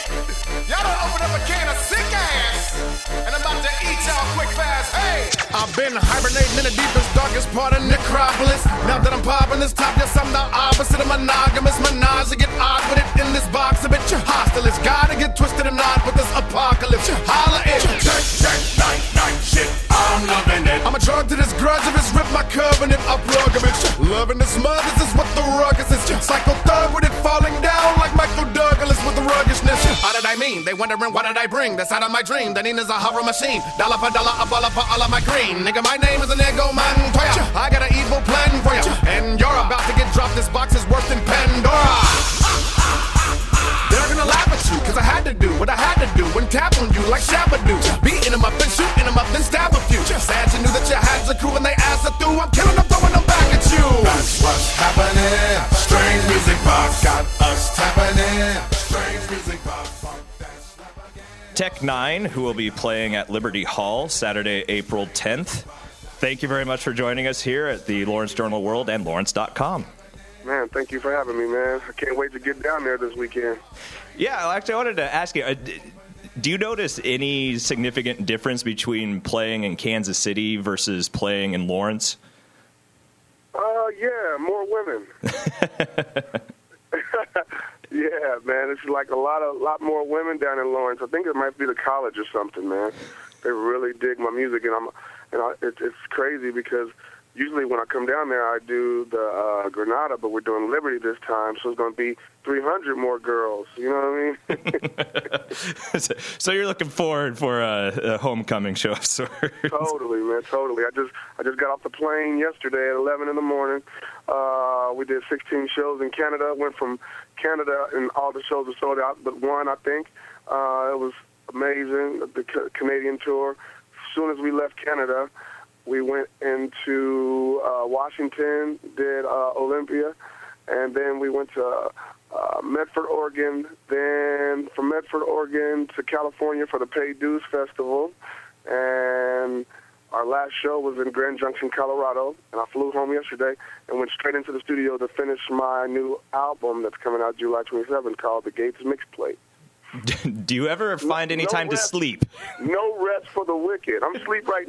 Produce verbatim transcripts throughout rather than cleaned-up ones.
Y'all done open up a can of sick ass, and I'm about to eat y'all quick fast. Hey, I've been hibernating in the deepest, darkest part of Necropolis. Now that I'm popping this top, yes, I'm the opposite of monogamous. Menage to get odd with it in this box. A bit you're hostile. It's gotta get twisted and odd with this apocalypse. Holla it. Check, check, night, night, shit. I'm loving it. I'm a drug to this grudge of it's ripped my covenant up, rugged. Loving this mud, this is what the ruckus is. Psycho thug with it falling down like Michael Douglas with the ruggishness. How did I mean? They wondering what did I bring? That's out of my dream. The Nina's a horror machine. Dollar for dollar, a baller for all of my green. Nigga, my name is Inigo Montoya. I got an evil plan for ya, and you're about to get dropped. This box is worse than Pandora. They're gonna laugh at you, cause I had to do what I had to do and tap on you like Shabba do. Beating them up and shooting them up, then stab a few. Sad you knew that you had the crew and they asked her through. I'm killing them, throwing them back at you. That's what's happening. Strange music box got us tapping in. Strange music box. Tech Nine, who will be playing at Liberty Hall Saturday, April tenth. Thank you very much for joining us here at the Lawrence Journal World and Lawrence dot com. Man, thank you for having me, man. I can't wait to get down there this weekend. Yeah, actually, I wanted to ask you, uh, do you notice any significant difference between playing in Kansas City versus playing in Lawrence? Uh, yeah, more women. Yeah, man, it's like a lot of lot more women down in Lawrence. I think it might be the college or something, man. They really dig my music, and I'm, and I, it, it's crazy because usually when I come down there, I do the uh, Granada, but we're doing Liberty this time, so it's going to be three hundred more girls. You know what I mean? So you're looking forward for a, a homecoming show of sorts. Totally, man, totally. I just I just got off the plane yesterday at eleven in the morning. Uh, we did sixteen shows in Canada. Went from Canada, and all the shows were sold out, but one, I think. Uh, it was amazing, the C- Canadian tour. As soon as we left Canada, we went into uh, Washington, did uh, Olympia, and then we went to uh, Medford, Oregon. Then from Medford, Oregon to California for the Pay Dues Festival. And our last show was in Grand Junction, Colorado, and I flew home yesterday and went straight into the studio to finish my new album that's coming out July twenty-seventh called The Gates Mixplate. Do you ever find any no time rest, to sleep? No rest for the wicked. I'm asleep right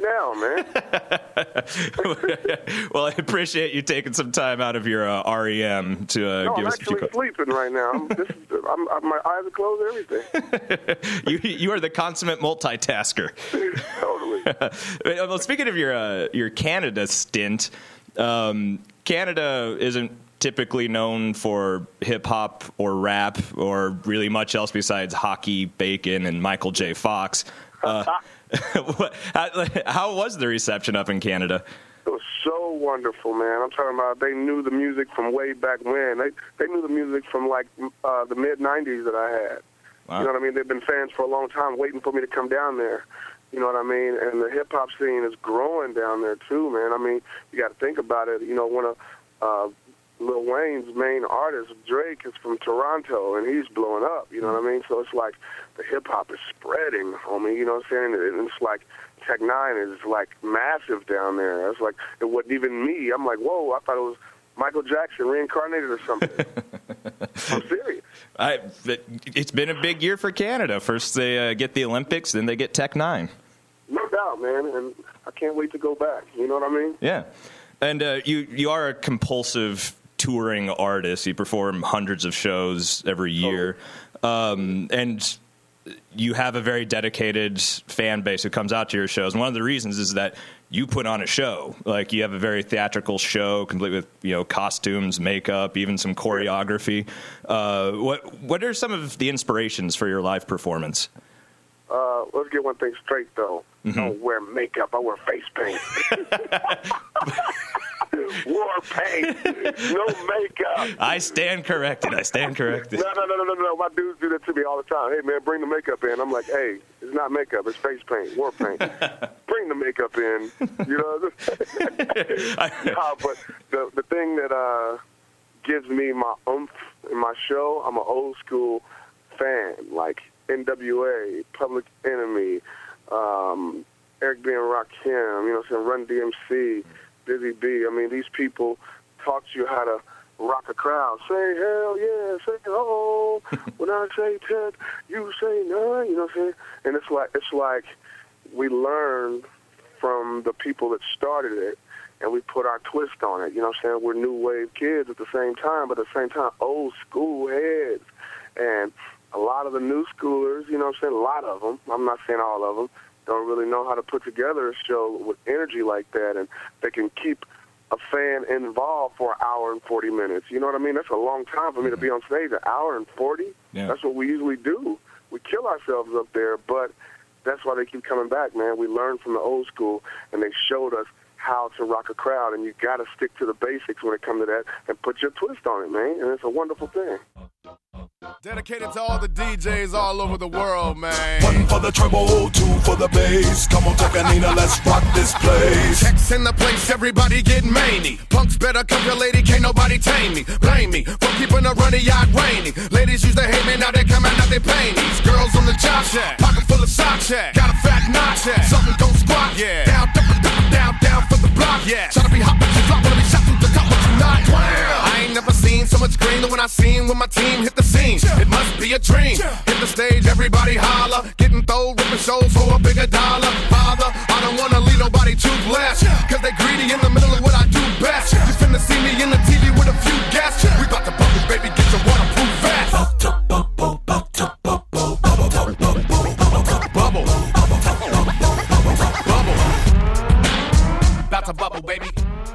now, man. Well, I appreciate you taking some time out of your uh, R E M to uh, no, give I'm us a few actually sleeping right now. I'm, this is, I'm, I'm, my eyes are closed, everything. you, you are the consummate multitasker. Totally. Well, speaking of your uh, your Canada stint, um, Canada isn't typically known for hip-hop or rap or really much else besides hockey, bacon, and Michael J. Fox. Uh, how, how was the reception up in Canada? It was so wonderful, man. I'm talking about they knew the music from way back when. They they knew the music from, like, uh, the mid nineties that I had. Wow. You know what I mean? They've been fans for a long time waiting for me to come down there. You know what I mean? And the hip-hop scene is growing down there, too, man. I mean, you got to think about it. You know, one of uh, Lil Wayne's main artist, Drake, is from Toronto, and he's blowing up, you know what I mean? So it's like the hip-hop is spreading, homie, you know what I'm saying? And it's like Tech Nine is, like, massive down there. It's like, it wasn't even me. I'm like, whoa, I thought it was Michael Jackson reincarnated or something. I'm serious. I, it's been a big year for Canada. First they uh, get the Olympics, then they get Tech Nine. No doubt, man, and I can't wait to go back, you know what I mean? Yeah. And uh, you, you are a compulsive touring artist. You perform hundreds of shows every year. Um, and you have a very dedicated fan base who comes out to your shows. And one of the reasons is that you put on a show. Like, you have a very theatrical show, complete with, you know, costumes, makeup, even some choreography. Uh, what what are some of the inspirations for your live performance? Uh, let's get one thing straight, though. Mm-hmm. I don't wear makeup. I wear face paint. War paint. No makeup. I stand corrected. I stand corrected. No, no, no, no, no, no. My dudes do that to me all the time. Hey, man, bring the makeup in. I'm like, hey, it's not makeup. It's face paint, war paint. Bring the makeup in. You know? No, but the, the thing that uh, gives me my oomph in my show, I'm an old school fan. Like N W A, Public Enemy, um, Eric B. and Rakim, you know what I'm saying, Run D M C, Busy B. I mean, these people taught you how to rock a crowd. Say hell yeah, say oh. When I say ten, you say nine. You know what I'm saying? And it's like it's like we learn from the people that started it, and we put our twist on it. You know what I'm saying? We're new wave kids at the same time, but at the same time, old school heads. And a lot of the new schoolers, you know what I'm saying? A lot of them, I'm not saying all of them, don't really know how to put together a show with energy like that, and they can keep a fan involved for an hour and forty minutes. You know what I mean? That's a long time for me to be on stage, an hour and forty. Yeah. That's what we usually do. We kill ourselves up there, but that's why they keep coming back, man. We learned from the old school, and they showed us how to rock a crowd, and you got to stick to the basics when it comes to that and put your twist on it, man, and it's a wonderful thing. Dedicated to all the D Js all over the world, man. One for the treble, two for the bass. Come on, Takanina, let's rock this place. Checks in the place, everybody get maney. Punks better come your lady, can't nobody tame me. Blame me for keeping a runny yacht rainy. Ladies used to hate me, now they come out, now they pay me. Girls on the job shack, pocket full of socks, yeah. Got a fat notch, yeah. Something don't squat, yeah. Down, down, down, down, down for the block, yeah. Try to be hot, but you flop, wanna be shot through the top, but you not. Wow. I ain't never seen so much green than when I seen when my team hit the scene. It must be a dream. Hit the stage, everybody holler. Getting throw, ripping shows for a bigger dollar. Father, I don't wanna leave nobody too blessed. Cause they greedy in the middle of what I do best. You finna see me in the T V with a few guests. We bout to bubble, baby, get your waterproof vest. Bout to bubble, bout to bubble, bubble, bubble, bubble, bubble, bubble. Bout to bubble, baby.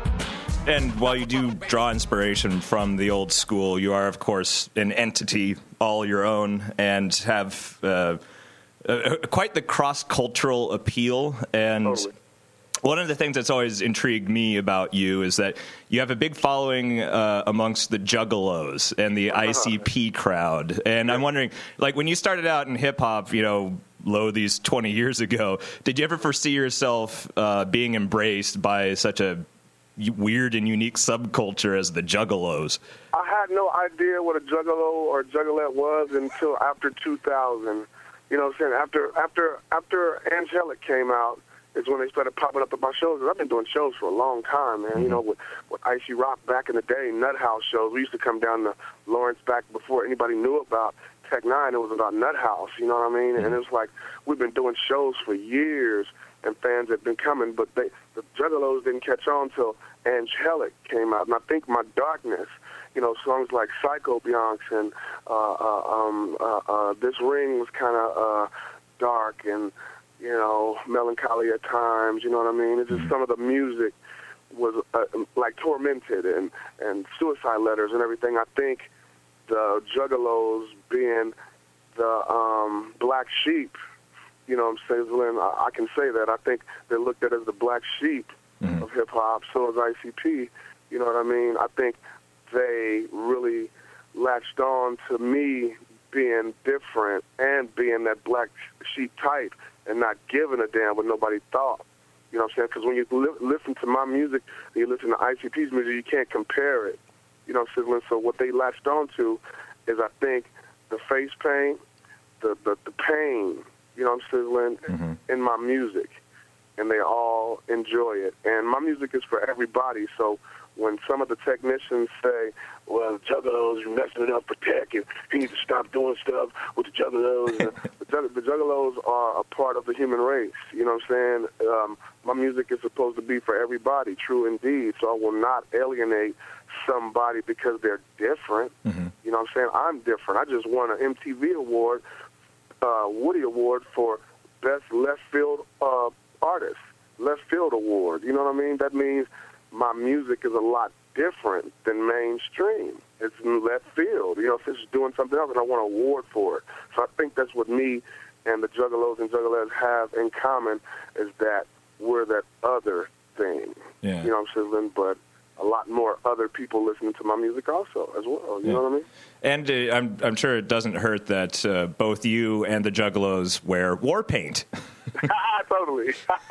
And while you do draw inspiration from the old school, you are, of course, an entity all your own and have uh, uh, quite the cross-cultural appeal. And Totally. One of the things that's always intrigued me about you is that you have a big following uh, amongst the Juggalos and the I C P crowd. And I'm wondering, like, when you started out in hip-hop, you know, low these twenty years ago, did you ever foresee yourself uh, being embraced by such a weird and unique subculture as the Juggalos? I had no idea what a juggalo or a juggalette was until after two thousand. You know what I'm saying? After after after Angelic came out is when they started popping up at my shows. I've been doing shows for a long time, man. Mm-hmm. You know, with, with Icy Rock back in the day, Nut House shows. We used to come down to Lawrence back before anybody knew about Tech Nine. It was about Nut House, you know what I mean? Mm-hmm. And it was like we've been doing shows for years, and fans have been coming, but they, the Juggalos didn't catch on till Angelic came out. And I think My Darkness, you know, songs like Psycho Bionx and uh, uh, um, uh, uh, This Ring was kind of uh, dark and, you know, melancholy at times, you know what I mean? It's just some of the music was uh, like Tormented and, and Suicide Letters and everything. I think the Juggalos being the um, black sheep, you know what I'm saying, I, I can say that. I think they're looked at as the black sheep mm-hmm. of hip-hop, so is I C P, you know what I mean? I think they really latched on to me being different and being that black sheep type and not giving a damn what nobody thought. You know what I'm saying? Because when you li- listen to my music and you listen to I C P's music, you can't compare it. You know what I'm saying? So what they latched on to is, I think, the face paint, the, the, the pain, you know what I'm sizzling, mm-hmm. in my music, and they all enjoy it. And my music is for everybody, so when some of the technicians say, well, the Juggalos, you're messing it up for Tech, and he needs to stop doing stuff with the Juggalos. the, Jugg- the Juggalos are a part of the human race, you know what I'm saying? Um, my music is supposed to be for everybody, true indeed, so I will not alienate somebody because they're different. Mm-hmm. You know what I'm saying? I'm different. I just won an M T V award, uh, Woody Award for Best Left Field uh, Artist, Left Field Award. You know what I mean? That means my music is a lot different than mainstream. It's in left field. You know, if it's doing something else, and I want an award for it. So I think that's what me and the Juggalos and Juggalettes have in common, is that we're that other thing. Yeah. You know what I'm saying? But a lot more other people listening to my music also as well. You yeah. know what I mean? And uh, I'm I'm sure it doesn't hurt that uh, both you and the Juggalos wear war paint. Totally.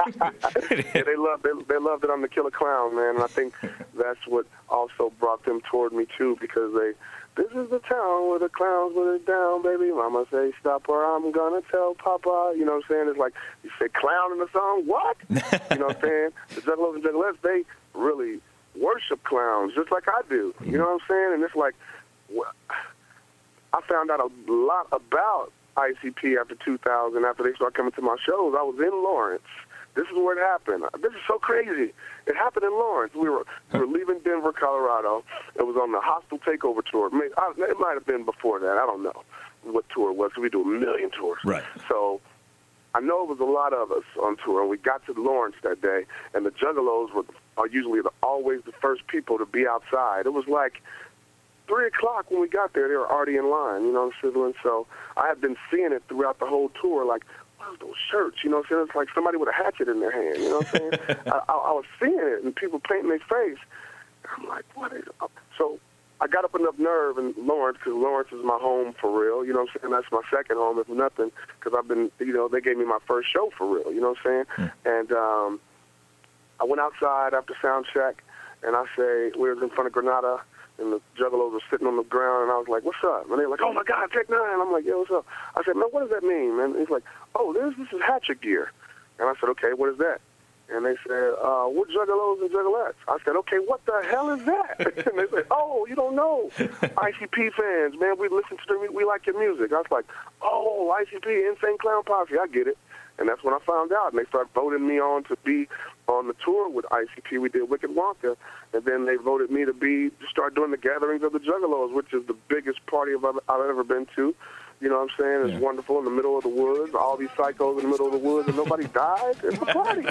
yeah, they love they, they love that I'm the killer clown, man, and I think that's what also brought them toward me too, because they this is the town where the clowns put it down, baby. Mama say stop or I'm gonna tell Papa. You know what I'm saying? It's like you say clown in the song, what? You know what I'm saying? The Juggalos and Juggalettes, they really worship clowns just like I do. You know what I'm saying? And it's like, wh- I found out a lot about I C P after two thousand, after they started coming to my shows. I was in Lawrence. This is where it happened. This is so crazy. It happened in Lawrence. We were we were leaving Denver, Colorado. It was on the Hostile Takeover tour. It might have been before that. I don't know what tour it was. We do a million tours. Right. So I know it was a lot of us on tour, and we got to Lawrence that day, and the Juggalos were are usually the, always the first people to be outside. It was like three o'clock when we got there. They were already in line, you know what I'm saying? So I had been seeing it throughout the whole tour, like, what are those shirts? You know what I'm saying? It's like somebody with a hatchet in their hand, you know what I'm saying? I, I, I was seeing it, and people painting their face. I'm like, what is it? So I got up enough nerve in Lawrence, because Lawrence is my home for real, you know what I'm saying? That's my second home, if nothing, because I've been, you know, they gave me my first show for real, you know what I'm saying? Mm. And um, I went outside after sound check, and I say, we was in front of Granada, and the Juggalos were sitting on the ground, and I was like, what's up? And they were like, oh, my God, Tech Nine. I'm like, yeah, what's up? I said, man, what does that mean, man? And he's like, oh, this, this is hatchet gear. And I said, okay, what is that? And they said, uh, we're Juggalos and Juggalettes. I said, okay, what the hell is that? And they said, oh, you don't know. I C P fans, man, we listen to the, we, we like your music. I was like, oh, I C P, Insane Clown Posse, I get it. And that's when I found out. And they started voting me on to be on the tour with I C P. We did Wicked Wonka. And then they voted me to be to start doing the Gatherings of the Juggalos, which is the biggest party I've, I've ever been to. You know what I'm saying? It's yeah. wonderful in the middle of the woods, all these psychos in the middle of the woods, and nobody died. It's a party.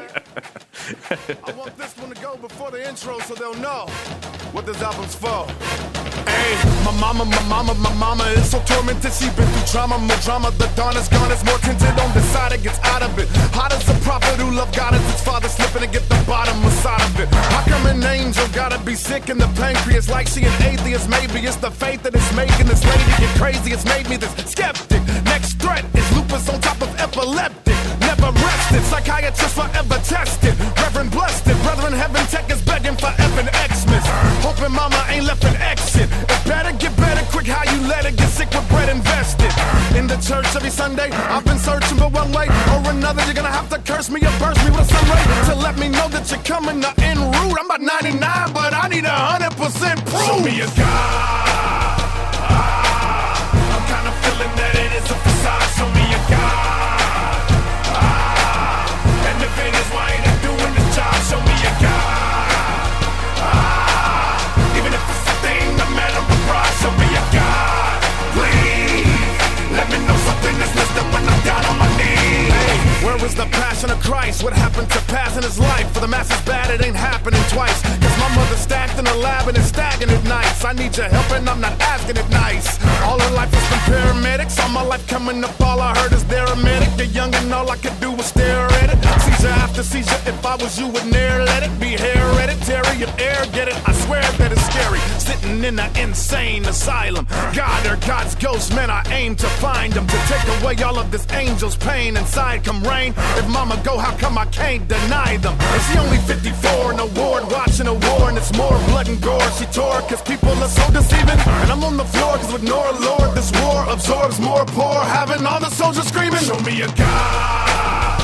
I want this one to go before the intro so they'll know what this album's for. Hey, my mama, my mama, my mama is so tormented. She been through trauma, more drama. The dawn is gone, it's more tinted on the side. It gets out of it. Hot as a prophet who loved God as his father, slipping to get the bottom side of it. How come an angel gotta be sick in the pancreas like she an atheist? Maybe it's the faith that is making this lady get crazy. It's made me this skeptic. Next threat is lupus on top of epileptic. Never rested, psychiatrist forever tested. Reverend blessed it, brethren heaven tech is begging for effing Xmas. Hoping mama ain't left an exit. It better get better quick how you let it get sick with bread invested. In the church every Sunday, I've been searching for one way or another. You're gonna have to curse me or burst me with a sun ray to let me know that you're coming to en route. I'm about ninety-nine, but I need a hundred percent proof. Show me a God. Feeling that it is a facade, show me a God. Ah, and if it is, why ain't it doing the job? Show me a God. Ah, even if it's a thing, no matter what price, show me a God. Please, let me know something that's listed when I'm down on my knees. Hey, where was the passion of Christ? What happened to passing his life? For the masses bad, it ain't happening twice. Cause my mother stacked in the lab and it's stacking at nights. I need your help and I'm not asking it nice. All her life has been paramedics. All my life coming up, all I heard is they're a medic. You're young and all I could do was stare at it. Seizure after seizure, if I was you, would ne'er let it be hereditary. If air get it, I swear that it's scary. Sitting in an insane asylum. God or God's ghost, man, I aim to find them. To take away all of this angel's pain inside come rain. If mama go, how come I can't deny them? And she only fifty-four in a ward, watching a war, and it's more blood and gore. She tore cause people are so deceiving. And I'm on the floor cause with Nora Lord, this war absorbs more poor. Having all the soldiers screaming, show me a God.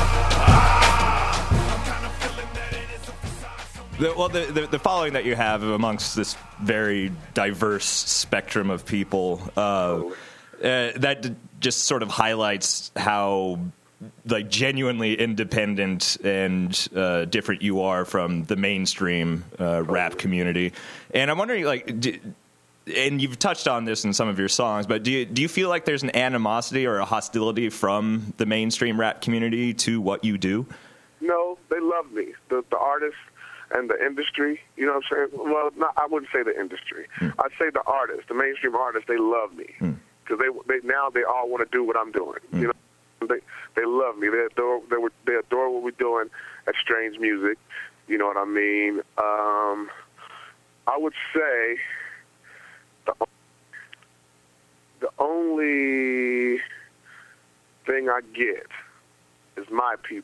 I'm kind of feeling that it is a facade. The, well, the, the, the following that you have amongst this very diverse spectrum of people, uh, uh, that d- just sort of highlights how like genuinely independent and uh, different you are from the mainstream uh, rap community. And I'm wondering, like, do, and you've touched on this in some of your songs, but do you, do you feel like there's an animosity or a hostility from the mainstream rap community to what you do? No, they love me, the, the artists and the industry. You know what I'm saying? Well, not, I wouldn't say the industry. Hmm. I'd say the artists, the mainstream artists, they love me because hmm. they, they now they all want to do what I'm doing. Hmm. You know. They they love me. They adore they were they adore what we're doing at Strange Music. You know what I mean? Um, I would say the the only thing I get is my people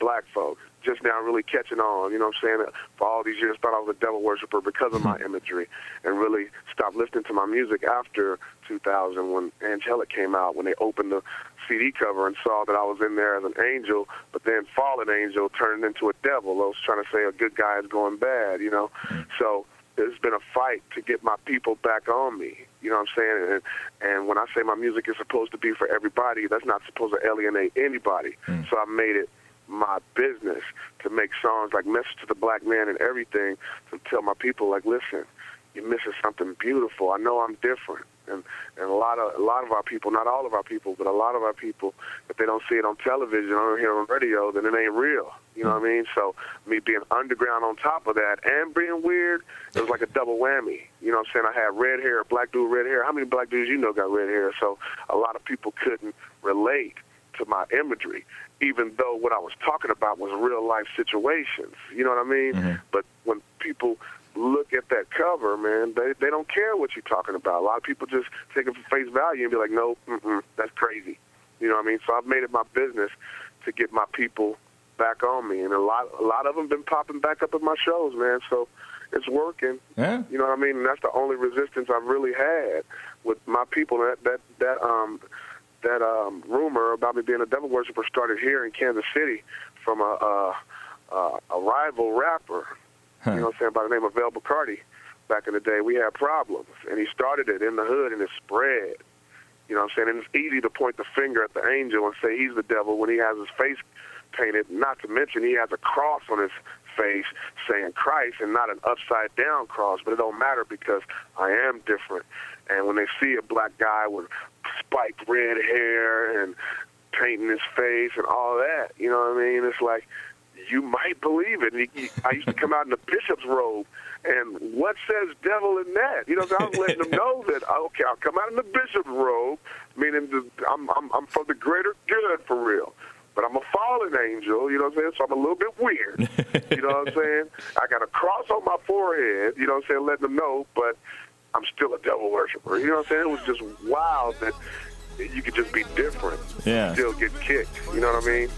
black folks. Just now really catching on, you know what I'm saying? For all these years, thought I was a devil worshiper because of my imagery, and really stopped listening to my music after two thousand when Angelic came out, when they opened the C D cover and saw that I was in there as an angel, but then Fallen Angel turned into a devil. I was trying to say a good guy is going bad, you know? So there's been a fight to get my people back on me, you know what I'm saying? And, and when I say my music is supposed to be for everybody, that's not supposed to alienate anybody. Mm. So I made it my business to make songs like Message to the Black Man and everything to tell my people, like, listen, you're missing something beautiful. I know I'm different. And, and a lot of a lot of our people, not all of our people, but a lot of our people, if they don't see it on television or hear it on radio, then it ain't real. You know what I mean? So me being underground on top of that and being weird, it was like a double whammy. You know what I'm saying? I had red hair, black dude, red hair. How many black dudes you know got red hair? So a lot of people couldn't relate to my imagery, even though what I was talking about was real life situations. You know what I mean? Mm-hmm. But when people look at that cover, man, they they don't care what you're talking about. A lot of people just take it for face value and be like, no, mm-mm, that's crazy. You know what I mean? So I've made it my business to get my people back on me, and a lot a lot of them been popping back up at my shows, man. So it's working. Yeah. You know what I mean? And that's the only resistance I've really had with my people. That that that um that um rumor about me being a devil worshiper started here in Kansas City from a a, a, a rival rapper. Huh. You know what I'm saying, by the name of Vel Bacardi. Back in the day, we had problems, and he started it in the hood, and it spread. You know what I'm saying? And it's easy to point the finger at the angel and say he's the devil when he has his face painted, not to mention he has a cross on his face saying Christ and not an upside-down cross, but it don't matter because I am different. And when they see a black guy with spiked red hair and painting his face and all that, you know what I mean? It's like, you might believe it. I used to come out in the bishop's robe, and what says devil in that? You know, so I was letting them know that, okay, I'll come out in the bishop's robe, meaning the, I'm, I'm, I'm for the greater good for real. But I'm a fallen angel, you know what I'm saying? So I'm a little bit weird, you know what I'm saying? I got a cross on my forehead, you know what I'm saying, letting them know, but I'm still a devil worshiper. You know what I'm saying? It was just wild that you could just be different, yeah, still get kicked. You know what I mean?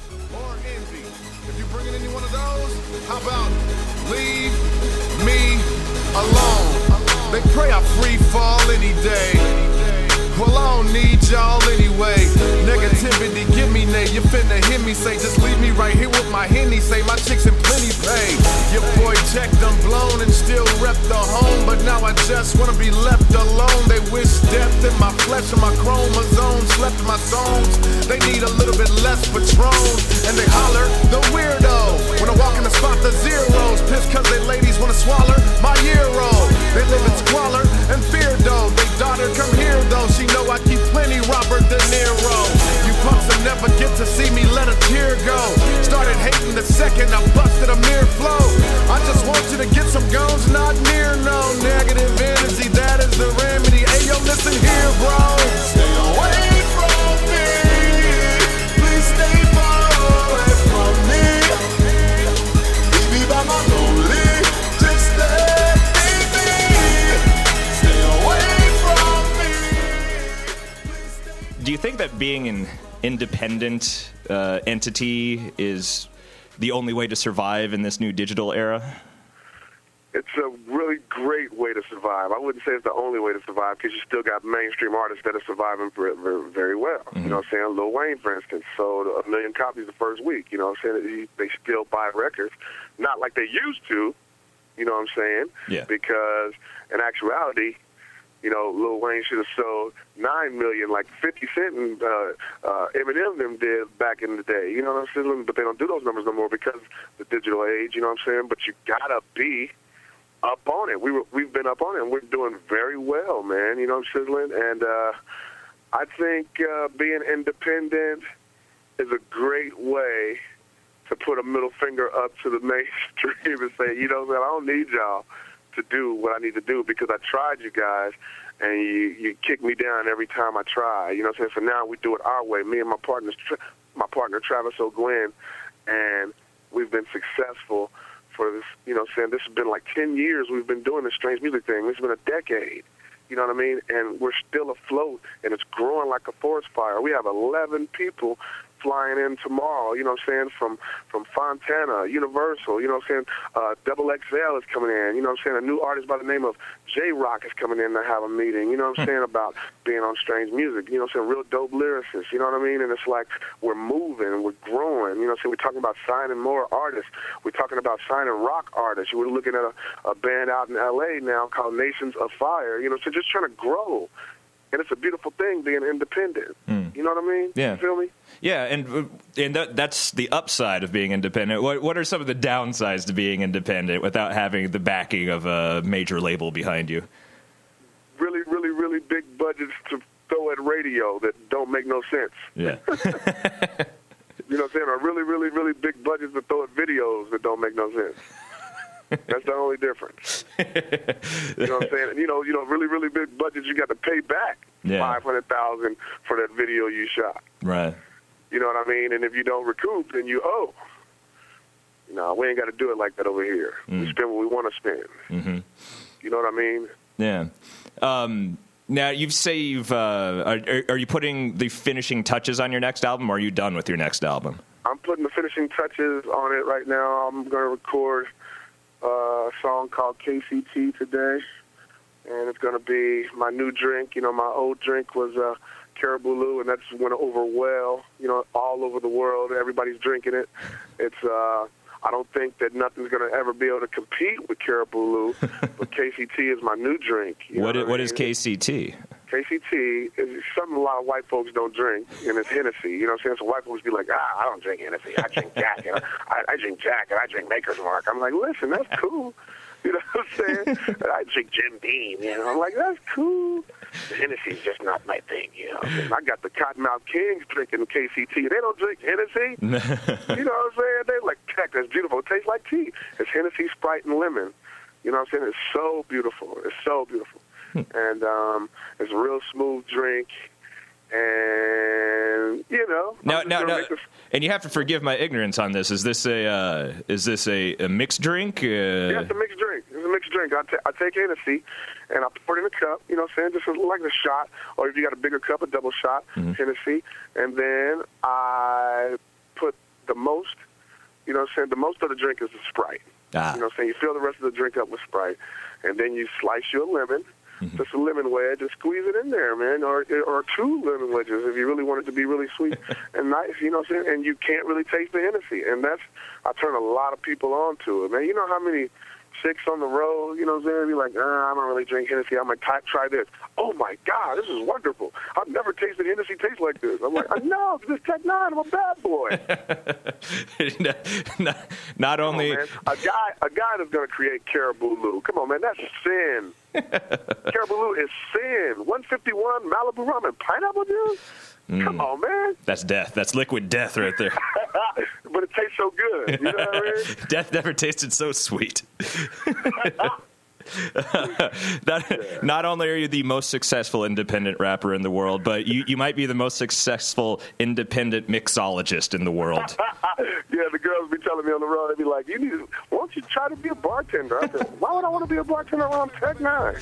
If you bringing any one of those, how about leave me alone? They pray I free fall any day. Well, I don't need y'all anyway. Negativity, give me nay. You finna hear me say, just leave me right here with my Henny. Say my chicks in plenty pay. Your boy checked, I'm blown and still rep the home, but now I just wanna be left alone. They wish death in my flesh and my chromosomes slept in my songs. They need a little bit less Patron, and they holler the weirdo when I walk in the spot. The zeros pissed cause they ladies wanna swallow my euro. They live in squalor and fear though. They daughter come here though. She know I keep plenty Robert De Niro. You punks will never get to see me let a tear go. Started hating the second I busted a mere flow. I just want you to get some guns, not near no negative energy. That is the remedy. Hey yo, listen here, bro. Stay away from me. Please stay far away from me. Leave me by my lonely. Just let me be. Stay away from me. Do you think that being an independent uh, entity is the only way to survive in this new digital era? It's a really great way to survive. I wouldn't say it's the only way to survive because you still got mainstream artists that are surviving very, very well. Mm-hmm. You know what I'm saying? Lil Wayne, for instance, sold a million copies the first week. You know what I'm saying? They still buy records. Not like they used to, you know what I'm saying? Yeah. Because in actuality, you know, Lil Wayne should have sold nine million, like Fifty Cent and uh, uh, Eminem them did back in the day. You know what I'm saying? But they don't do those numbers no more because of the digital age. You know what I'm saying? But you gotta be up on it. We were, we've been up on it, and we're doing very well, man. You know what I'm saying? And uh, I think uh, being independent is a great way to put a middle finger up to the mainstream and say, you know what, I don't need y'all to do what I need to do because I tried you guys, and you, you kick me down every time I try. You know what I'm saying? So now we do it our way. Me and my partners, my partner Travis O'Gwen, and we've been successful for this. You know what I'm saying? This has been like ten years we've been doing this strange music thing. This has been a decade. You know what I mean? And we're still afloat, and it's growing like a forest fire. We have eleven people flying in tomorrow, you know what I'm saying, from from Fontana, Universal, you know what I'm saying, uh, Double X L is coming in, you know what I'm saying, a new artist by the name of J-Rock is coming in to have a meeting, you know what I'm saying, about being on Strange Music, you know what I'm saying, real dope lyricists, you know what I mean, and it's like we're moving, we're growing, you know what I'm saying, we're talking about signing more artists, we're talking about signing rock artists, we're looking at a, a band out in L A now called Nations of Fire, you know, so just trying to grow. And it's a beautiful thing being independent. Mm. You know what I mean? Yeah. You feel me? Yeah, and and that, that's the upside of being independent. What what are some of the downsides to being independent without having the backing of a major label behind you? Really, really, really big budgets to throw at radio that don't make no sense. Yeah. You know what I'm saying? Or really, really, really big budgets to throw at videos that don't make no sense. That's the only difference. You know what I'm saying? And, you know, you know, really, really big budgets. You got to pay back yeah. five hundred thousand for that video you shot. Right. You know what I mean? And if you don't recoup, then you owe. No, we ain't got to do it like that over here. Mm. We spend what we want to spend. Mm-hmm. You know what I mean? Yeah. Um, now you say you've. Uh, are, are you putting the finishing touches on your next album, or are you done with your next album? I'm putting the finishing touches on it right now. I'm going to record a song called K C T today, and it's going to be my new drink. You know, my old drink was uh, Caribou, and that's went over well, you know, all over the world. Everybody's drinking it. It's, uh, I don't think that nothing's going to ever be able to compete with Caribou, but K C T is my new drink. You what know is, what, what I is mean? K C T? K C T is something a lot of white folks don't drink, and it's Hennessy. You know what I'm saying? So white folks be like, ah, I don't drink Hennessy. I drink Jack. You know? I, I drink Jack, and I drink Maker's Mark. I'm like, listen, that's cool. You know what I'm saying? I drink Jim Beam. You know, I'm like, that's cool. The Hennessy's just not my thing. You know, I got the Cottonmouth Kings drinking K C T. They don't drink Hennessy. You know what I'm saying? They're like, heck, that's beautiful. It tastes like tea. It's Hennessy, Sprite, and lemon. You know what I'm saying? It's so beautiful. It's so beautiful. And um, it's a real smooth drink, and you know. No, no, no. This... And you have to forgive my ignorance on this. Is this a uh, is this a, a mixed drink? Uh... Yeah, it's a mixed drink. It's a mixed drink. I, t- I take Hennessy, and I pour it in a cup. You know what I'm saying? Just like a shot, or if you got a bigger cup, a double shot mm-hmm. Hennessy, and then I put the most. You know what I'm saying? The most of the drink is the Sprite. Ah. You know what I'm saying? You fill the rest of the drink up with Sprite, and then you slice you a lemon. Mm-hmm. Just a lemon wedge, and squeeze it in there, man, or or two lemon wedges if you really want it to be really sweet and nice, you know what I'm saying? And you can't really taste the Hennessy, and that's, I turn a lot of people on to it, man. You know how many chicks on the road, you know what I'm saying, be like, ah, I don't really drink Hennessy, I'm like, try this. Oh, my God, this is wonderful. I've never tasted Hennessy taste like this. I'm like, I know, this Tech Nine, I'm a bad boy. not, not only... On, a guy a guy that's going to create Caribou Lou, come on, man, that's sin. Caribou is sin. one fifty-one Malibu rum and pineapple juice? Mm. Come on, man. That's death. That's liquid death right there. But it tastes so good. You know what I mean? Death never tasted so sweet. not, yeah. Not only are you the most successful independent rapper in the world, but you, you might be the most successful independent mixologist in the world. Yeah, the girls be telling me on the road, they be like, "You need to, why don't you try to be a bartender?" I said, "Why would I want to be a bartender when I'm Tech Nine?"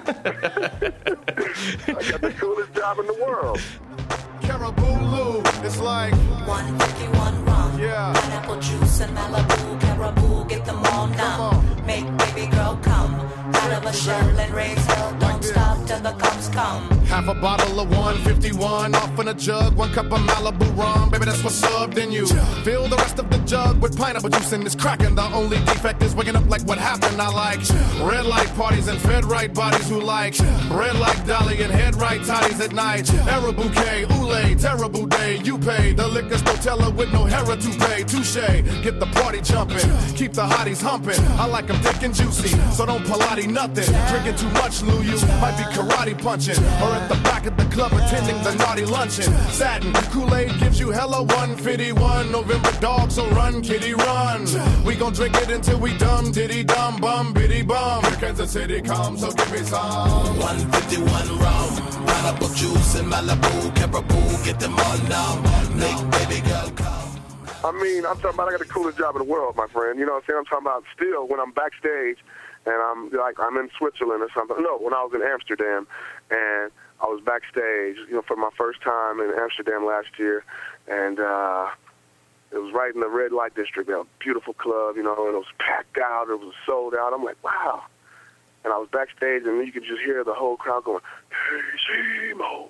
I got the coolest job in the world. Caribou Lou, it's like one fifty-one rum, yeah. Pineapple juice and Malibu. Caribou, get them all now. Make baby girl come out of a shell and raise hell. Don't like stop till the cops come. Half a bottle of one fifty-one off in a jug, one cup of Malibu rum. Baby, that's what's up, then you fill the rest of the jug with pineapple juice and it's cracking. The only defect is waking up like what happened. I like red light parties and fed right bodies who like red like Dolly and head right toddies at night. Era bouquet, oolay, terrible day. You pay the liquor store teller with no hair to pay. Touche, get the party jumping, keep the hotties humping. I like them thick and juicy, so don't Pilates nothing. Drinking too much, Lou, you might be karate punching, or at the back of the club attending the naughty luncheon. Satin Kool-Aid gives you hella one fifty-one. November dog, so run, kitty, run. We gon' drink it until we dumb, diddy, dumb, bum, biddy, bum. Here Kansas City comes, so give me some. one fifty-one rum, pineapple juice and Malibu. Caribou, get them all now. Make baby girl come. I mean, I'm talking about I got the coolest job in the world, my friend. You know what I'm saying? I'm talking about still when I'm backstage and I'm like I'm in Switzerland or something. No, when I was in Amsterdam and I was backstage, you know, for my first time in Amsterdam last year, and uh, it was right in the red light district. A beautiful club, you know, and it was packed out. It was sold out. I'm like, wow. And I was backstage, and you could just hear the whole crowd going, K-C-Mo,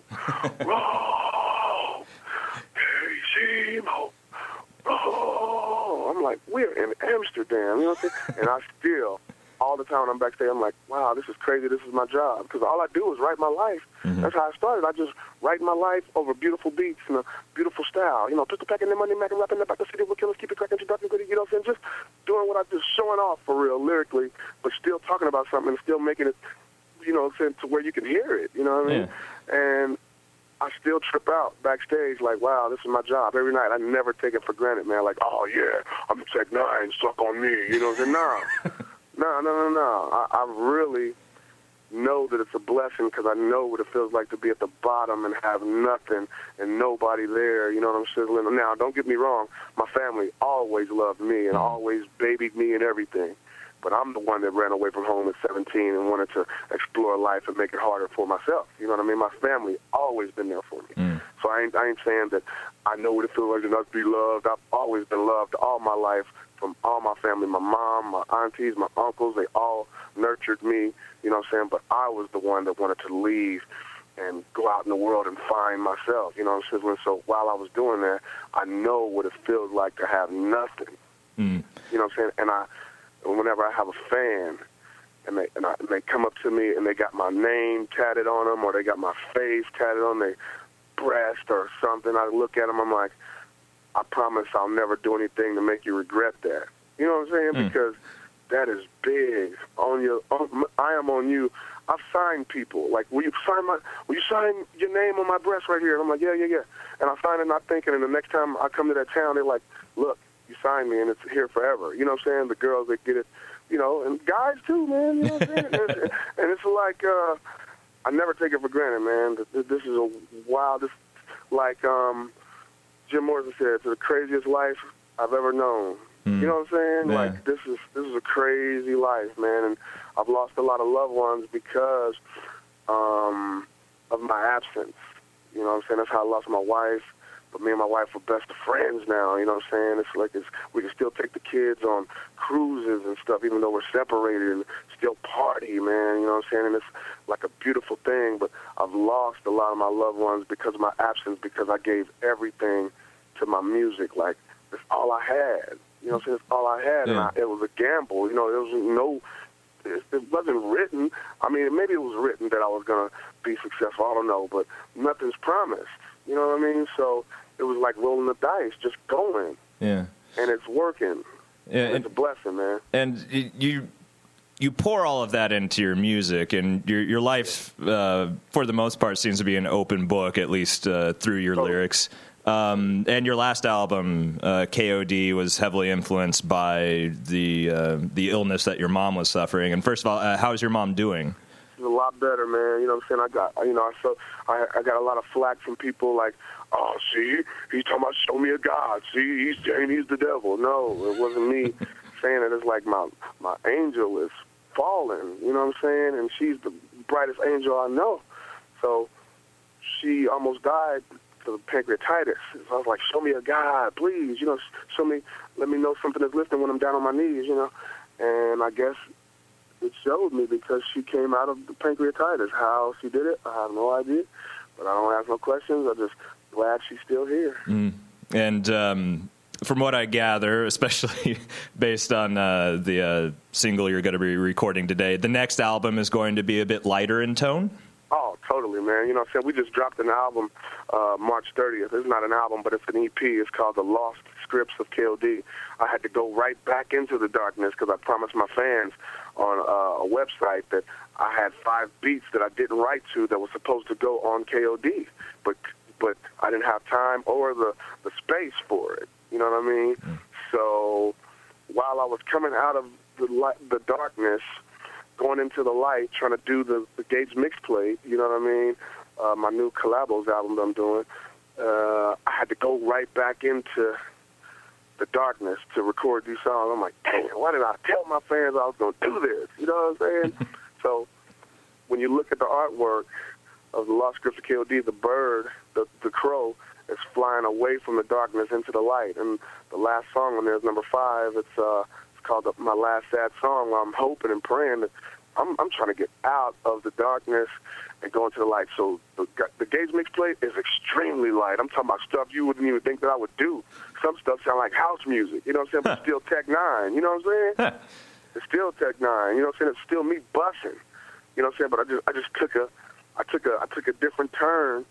roll, K-C-Mo, roll. I'm like, we're in Amsterdam, you know what I'm saying? And I still, all the time when I'm backstage, I'm like, wow, this is crazy. This is my job. Because all I do is write my life. Mm-hmm. That's how I started. I just write my life over beautiful beats and a beautiful style. You know, pistol packing the money, macking, rapping about the city with killers, keep it cracking, introduction, you know what I'm saying? Just doing what I do, showing off for real, lyrically, but still talking about something and still making it, you know, to where you can hear it, you know what I mean? Yeah. And I still trip out backstage like, wow, this is my job. Every night, I never take it for granted, man. Like, oh, yeah, I'm Tech Nine, suck on me, you know what I'm saying? No, no, no, no, no. I, I really know that it's a blessing because I know what it feels like to be at the bottom and have nothing and nobody there, you know what I'm saying? Now, don't get me wrong, my family always loved me and always babied me and everything, but I'm the one that ran away from home at seventeen and wanted to explore life and make it harder for myself, you know what I mean? My family always been there for me. Mm. So I ain't, I ain't saying that I know what it feels like to not be loved. I've always been loved all my life from all my family, my mom, my aunties, my uncles, they all nurtured me, you know what I'm saying? But I was the one that wanted to leave and go out in the world and find myself, you know what I'm saying? So while I was doing that, I know what it feels like to have nothing, mm. you know what I'm saying? And I, whenever I have a fan and they, and, I, and they come up to me and they got my name tatted on them or they got my face tatted on their breast or something, I look at them, I'm like, I promise I'll never do anything to make you regret that. You know what I'm saying? Mm. Because that is big on your. On, I am on you. I've signed people. Like, will you sign my? Will you sign your name on my breast right here? And I'm like, yeah, yeah, yeah. And I sign it, not thinking. And the next time I come to that town, they're like, look, you signed me, and it's here forever. You know what I'm saying? The girls that get it, you know, and guys too, man. You know what I'm saying? and, it's, and it's like, uh, I never take it for granted, man. This is a wild. This like um. Jim Morrison said, "It's the craziest life I've ever known." Mm. You know what I'm saying? Yeah. Like this is this is a crazy life, man. And I've lost a lot of loved ones because um, of my absence. You know what I'm saying? That's how I lost my wife. But me and my wife are best of friends now. You know what I'm saying? It's like it's, we can still take the kids on cruises and stuff, even though we're separated, and still party, man. You know what I'm saying? And it's like a beautiful thing. But I've lost a lot of my loved ones because of my absence, because I gave everything to my music. Like, it's all I had. You know what I'm saying? It's all I had. Yeah. And I, it was a gamble. You know, there was no, it, it wasn't written. I mean, maybe it was written that I was going to be successful. I don't know. But nothing's promised. You know what I mean? So it was like rolling the dice, just going. Yeah. And it's working. Yeah. And it's a blessing, man. And you you pour all of that into your music, and your your life, uh, for the most part, seems to be an open book, at least uh, through your oh. lyrics. Um, and your last album, uh, K O D, was heavily influenced by the uh, the illness that your mom was suffering. And first of all, uh, how's your mom doing? A lot better, man. You know what I'm saying? I got, you know, I so I, I got a lot of flack from people like, oh, see, he's talking about show me a God. See, he's saying he's the devil. No, it wasn't me saying it. It's like my my angel is falling. You know what I'm saying? And she's the brightest angel I know. So she almost died of pancreatitis. So I was like, show me a God, please. You know, show me, let me know something is lifting when I'm down on my knees. You know, and I guess it showed me because she came out of the pancreatitis. How she did it, I have no idea. But I don't ask no questions. I'm just glad she's still here. Mm. And um, from what I gather, especially based on uh, the uh, single you're going to be recording today, the next album is going to be a bit lighter in tone? Oh, totally, man. You know what I'm saying? We just dropped an album uh, March thirtieth. It's not an album, but it's an E P. It's called The Lost Scripts of K O D. I had to go right back into the darkness because I promised my fans on uh, a website that I had five beats that I didn't write to that was supposed to go on K O D, but but I didn't have time or the, the space for it. You know what I mean? Mm. So while I was coming out of the light, the darkness, going into the light, trying to do the, the Gates mixplate, you know what I mean, uh, my new Collabos album that I'm doing, uh, I had to go right back into the darkness to record these songs. I'm like, dang, why did I tell my fans I was going to do this? You know what I'm saying? So when you look at the artwork of The Lost Scripts of K O D, the bird, the, the crow, it's flying away from the darkness into the light. And the last song on there is number five. It's uh, it's called the, My Last Sad Song. I'm hoping and praying that I'm, I'm trying to get out of the darkness and go into the light. So the, the Gage mixplate is extremely light. I'm talking about stuff you wouldn't even think that I would do. Some stuff sound like house music, you know what I'm saying? But it's still Tech Nine, you know what I'm saying? It's still Tech Nine, you know what I'm saying? It's still me bussing, you know what I'm saying? But I just I just took a I took a I took a different turn,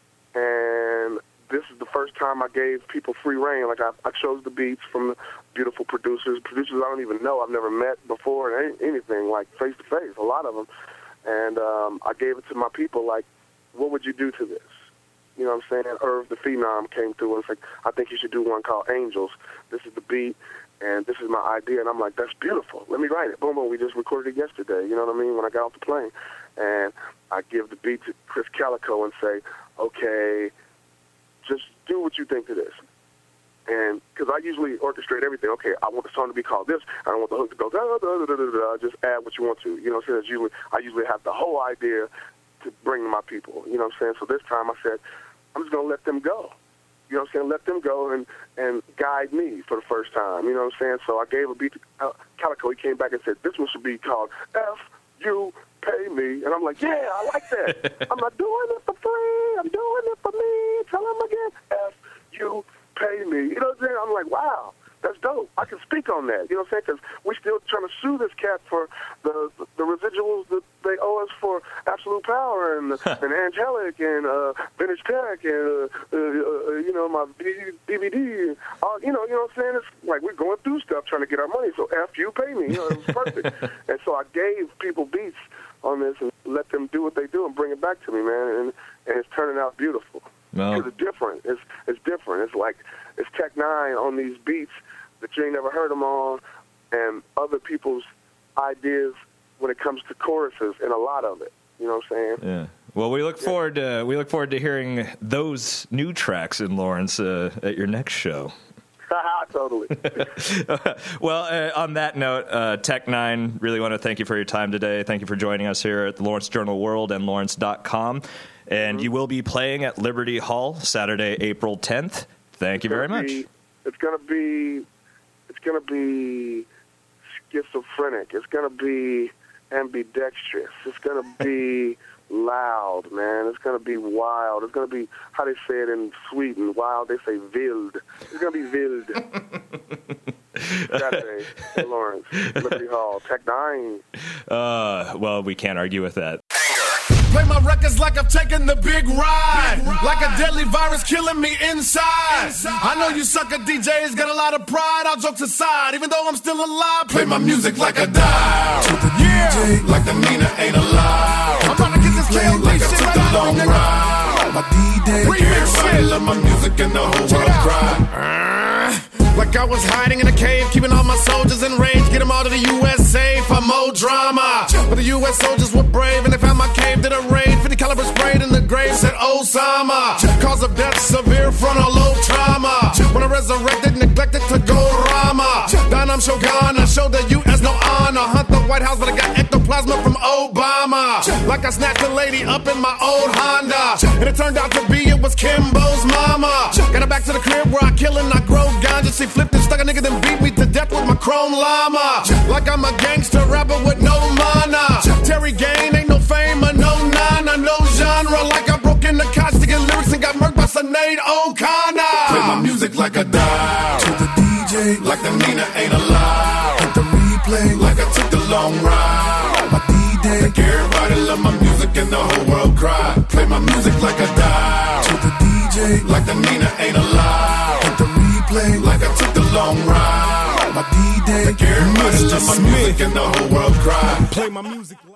and this is the first time I gave people free reign. Like I, I chose the beats from the beautiful producers, producers I don't even know, I've never met before, or any, anything like face to face. A lot of them. And um, I gave it to my people, like, what would you do to this? You know what I'm saying? Irv the Phenom came through and was like, I think you should do one called Angels. This is the beat, and this is my idea. And I'm like, that's beautiful. Let me write it. Boom, boom. We just recorded it yesterday, you know what I mean, when I got off the plane. And I give the beat to Chris Calico and say, okay, just do what you think to this. And because I usually orchestrate everything. Okay, I want the song to be called this. I don't want the hook to go da da da da da da. Just add what you want to. You know what I'm saying? It's usually, I usually have the whole idea to bring to my people. You know what I'm saying? So this time I said, I'm just going to let them go. You know what I'm saying? Let them go and, and guide me for the first time. You know what I'm saying? So I gave a beat to Calico. He came back and said, this one should be called F U Pay Me. And I'm like, yeah, I like that. I'm not doing it for free. I'm doing it for me. Tell him again, F U Pay Me. You know what I'm saying? I'm like, wow, that's dope. I can speak on that. You know what I'm saying? Because we're still trying to sue this cat for the the residuals that they owe us for Absolute Power and and Angelic and uh, Vintage Tech and uh, uh, uh, you know, my D V D. Uh, you know, you know what I'm saying? It's like we're going through stuff trying to get our money. So F you, pay me. You know, it was perfect. And so I gave people beats on this and let them do what they do and bring it back to me, man. And and it's turning out beautiful. Well, because it's different. It's it's different. It's like it's Tech Nine on these beats that you ain't never heard them on, and other people's ideas when it comes to choruses, and a lot of it. You know what I'm saying? Yeah. Well, we look yeah. forward to we look forward to hearing those new tracks in Lawrence uh, at your next show. Totally. Well, uh, on that note, uh, Tech Nine, really want to thank you for your time today. Thank you for joining us here at the Lawrence Journal World and Lawrence dot com. And mm-hmm. you will be playing at Liberty Hall Saturday, April tenth. Thank you very much. Be, it's going to be, it's going to be schizophrenic. It's going to be ambidextrous. It's going to be loud, man. It's going to be wild. It's going to be, how they say it in Sweden, wild, they say wild. It's going to be wild. Saturday in Lawrence, Liberty Hall, Tech Nine. Uh, well, we can't argue with that. Play my records like I've taken the big ride. big ride. Like a deadly virus killing me inside. inside. I know you sucker D Js got a lot of pride. All jokes aside, even though I'm still alive, play my music like a dial. To the yeah. D J, like the Nina ain't alive. I'm about to get this K O D like shit right out of the ride. My D-Day, everybody love my music and the whole world cry. Uh, like I was hiding in a cave, keeping all my soldiers in rage. Get them all to the U S A for more drama. But the U S soldiers were brave and they found my cave, did a raid. fifty caliber sprayed in the grave, said Osama. Cause of death, severe frontal lobe trauma. When I resurrected, neglected to go Rama. Then I'm Shogun, I showed the U S no honor. Hunt the White House, but I got ectoplasma from Obama. Like I snatched a lady up in my old Honda. And it turned out to be, it was Kimbo's mama. Got her back to the crib where I kill and I grow ganja. She flipped and stuck a nigga, then beat me to death with my chrome llama. Like I'm a gangster rapper with no mana. Terry Gain ain't no fame or no nana, no genre. Like I broke into Koch to get lyrics and got murked by Sinead O'Connor. Play my music like a dial. To the D J, like the Nina ain't allowed. Hit the replay, like I took the long ride. My D-Day, make everybody love my music and the whole world cry. Play my music like a dial. To the D J, like the Nina ain't allowed. Hit the replay, like I took the long ride. My D-Day, make everybody love my music and the whole world cry. Play my music.